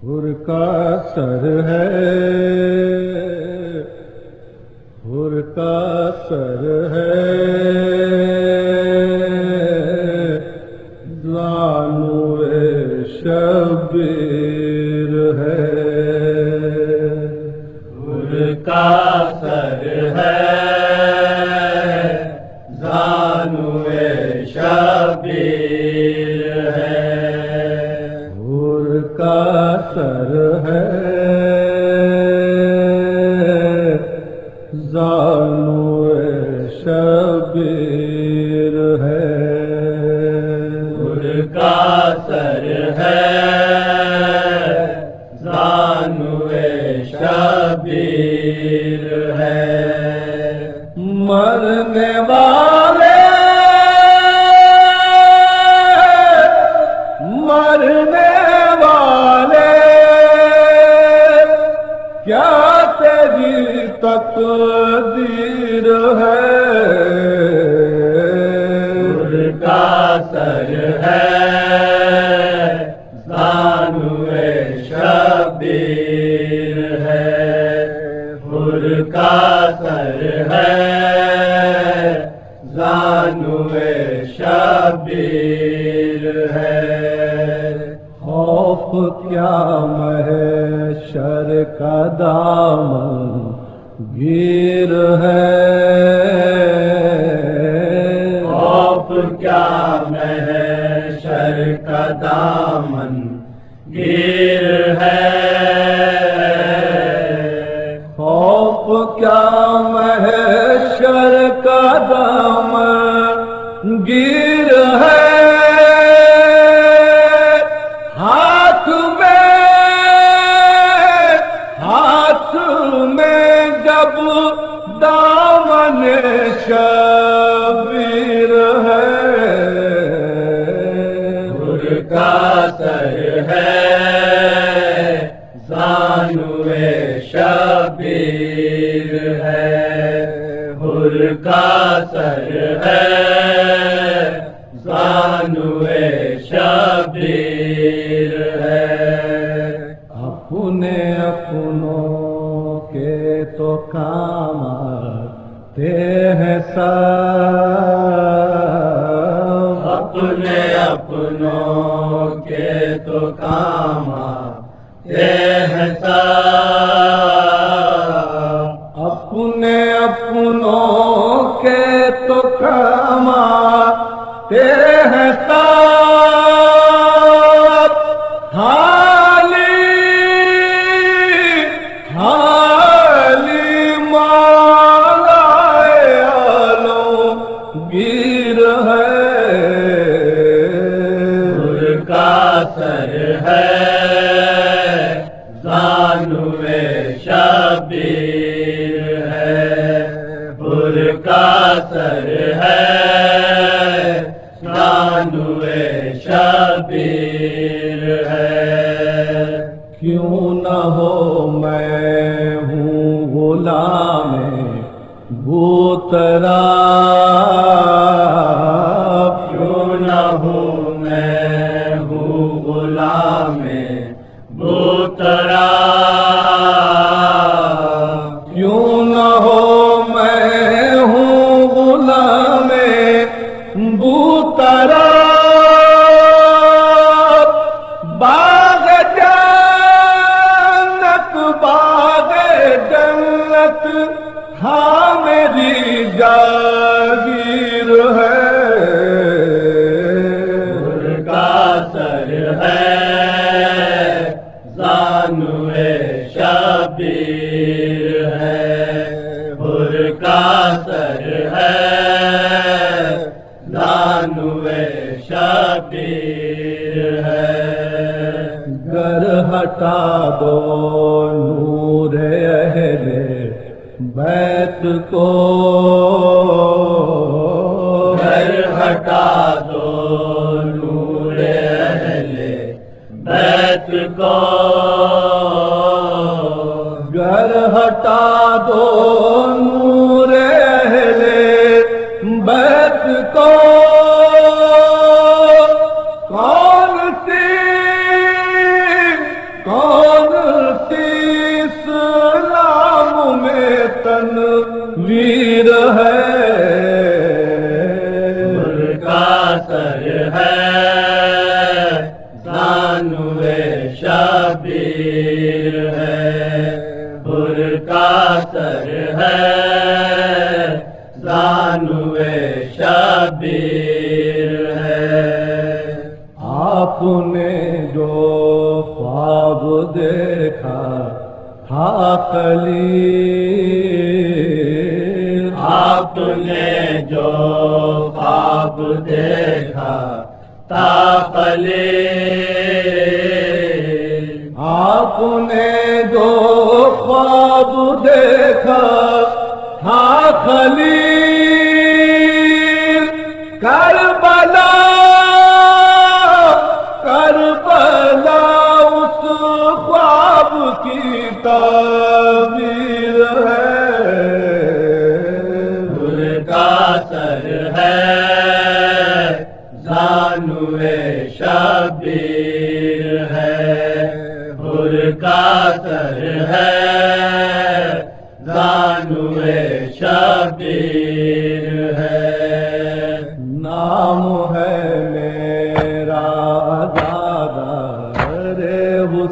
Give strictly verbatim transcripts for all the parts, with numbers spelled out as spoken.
حر کا سر ہے، حر کا سر ہے، زانوئے شبیر ہے۔ حر کا سر ہے، زانوئے شبیر ہے۔ حر کا سر ہے، زانوئے شبیر ہے۔ حر کا سر ہے، زانوئے شبیر ہے۔ مرنے والے مرنے والے کیا تیری تقدیر ہے۔ حر کا سر ہے، زانوئے شبیر ہے۔ حر کا سر ہے، زانوئے شبیر ہے۔ خوف کیا محشر کا دامن گیر ہے۔ خوف کیا محشر کا دامن گیر ہے۔ خوف کیا محشر کا دامن گیر ہے۔ ہاتھ میں ہاتھ میں جب دامن شبیر ہے۔ حر کا سر ہے، زانوئے شبیر ہے۔ حر کا سر ہے، زانوئے شبیر ہے۔ اپنے اپنوں کے تو کام آتے ہیں سب، اپنے اپنوں کے تو کام آتے ہیں سب۔ اپنے اپنوں کے تو کام آتے ہیں سب، حالی حالی مالائے عالمگیر ہے۔ حر کا سر ہے، زانوئے شبیر ہے۔ حر کا سر ہے، زانوئے شبیر ہے۔ کیوں نہ ہو میں ہوں غلام بوطراب، کیوں نہ ہوں میں ہوں غلام بوطراب۔ کیوں نہ ہو میں ہوں غلام بوطراب۔ باغ جنت باغ جنت ہاں میری جاگیر ہے۔ حر کا سر ہے، زانوئے شبیر ہے۔ حر کا سر ہے، زانوئے شبیر ہے۔ گر ہٹا دو نور اہل بیت کو، گر ہٹا دو نور اہل بیت کو، گر ہٹا دو نور اہل بیت کو، کون سی کون شبیر ہے، حر کا سر ہے، زانوے شبیر ہے۔ آپ نے جو خواب دیکھا تھا خلیل، آپ نے جو خواب دیکھا تھا خلیل، آپ نے جو خواب دیکھا تھا خلیل، کربلا کربلا اس خواب کی تعبیر ہے، حر کا سر ہے، زانوے شبیر ہے، حر کا سر ہے، زانوے شبیر ہے۔ نام ہے میرا آزادہ رے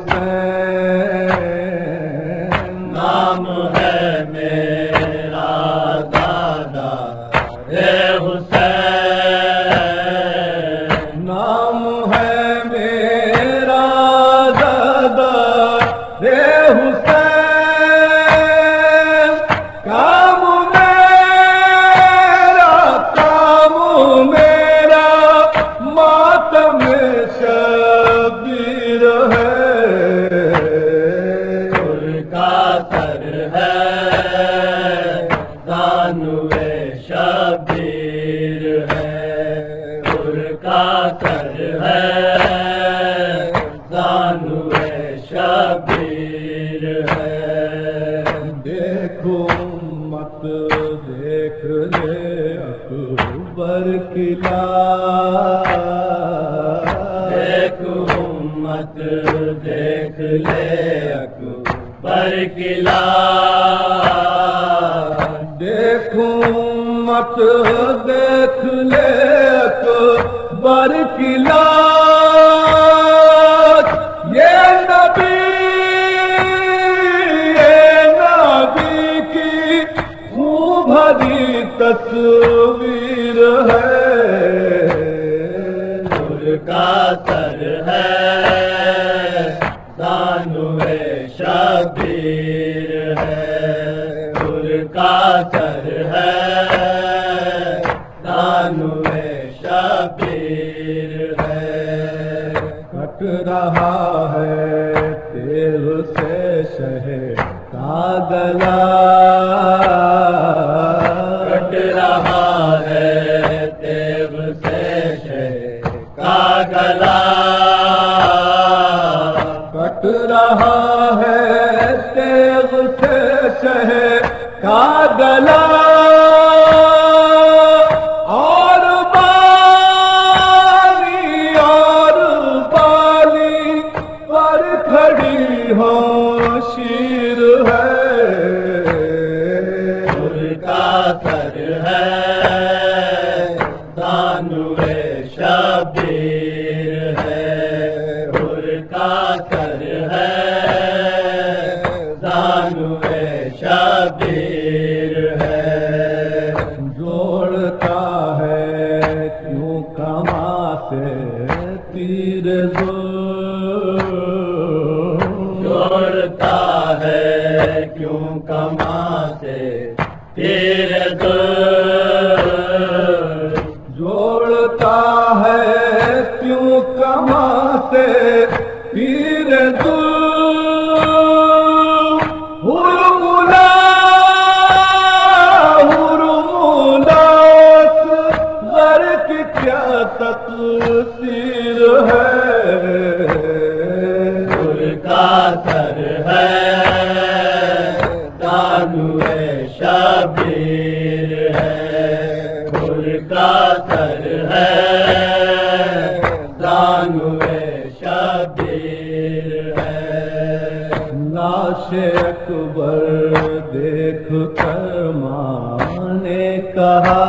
حسین، نام ہے میرا دادا رے حسین، نام ہے میرا دادا رے حسین، کام میرا کام میرا ماتم شبیر ہے، حر کا سر ہے، زانوے شبیر ہے، حر کا سر ہے، زانوے شبیر ہے۔ دیکھو مت دیکھ لے اکبر کی لاش، دیکھ امت دیکھ لے اکبر کی لاش، دیکھو مت دیکھ لے اکبر کی لاش، یہ نبی یہ نبی کی خون بھری تصویر ہے، حر کا سر ہے، زانوے شبیر ہے، حر کا سر ہے، زانوے شبیر ہے۔ کٹ رہا ہے تیغ سے شہ کا گلا، کٹ رہا ہے تیغ سے شہ کا گلا، کٹ رہا ہے تیغ سے شہ کا گلا، اور بالی اور بالی پر کھڑی ہوں شیر ہے، حر کا سر ہے، زانوے شبیر ہے، حر کا سر ہے، زانوے شبیر ہے۔ جوڑتا ہے کیوں کما سے تیر ظلم، جوڑتا ہے کیوں کما سے تیر ظلم، جوڑتا ہے کیوں کما سے تیر ظلم، حرملا حرملا غر کی کیا تقصیر ہے، حر کا سر ہے، زانوے شبیر ہے، حر کا سر ہے، زانوے شبیر ہے۔ لاش اکبر دیکھ کر ماں نے کہا،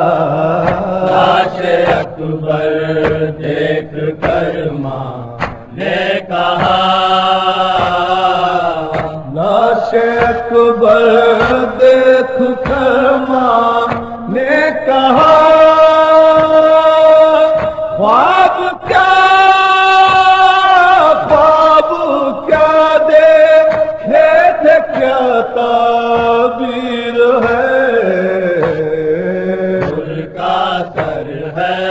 لاش اکبر دیکھ کر ماں اکبر دیکھ کر ماں نے کہا خواب کیا خواب کیا دیکھے تھے کیا تعبیر ہے پھول کا سر ہے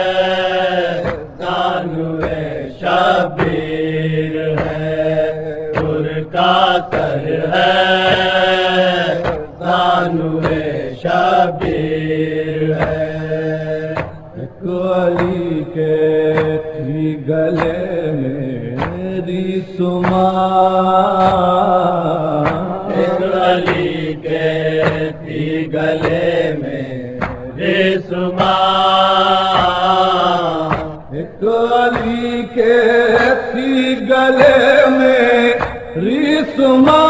زانوئے شبیر ہے پھول کا سر ہے زانوئے شبیر ہے علی کے تھی گلے میری سماں علی کے تھی گلے میں رسماں علی کے تھی گلے میں رسماں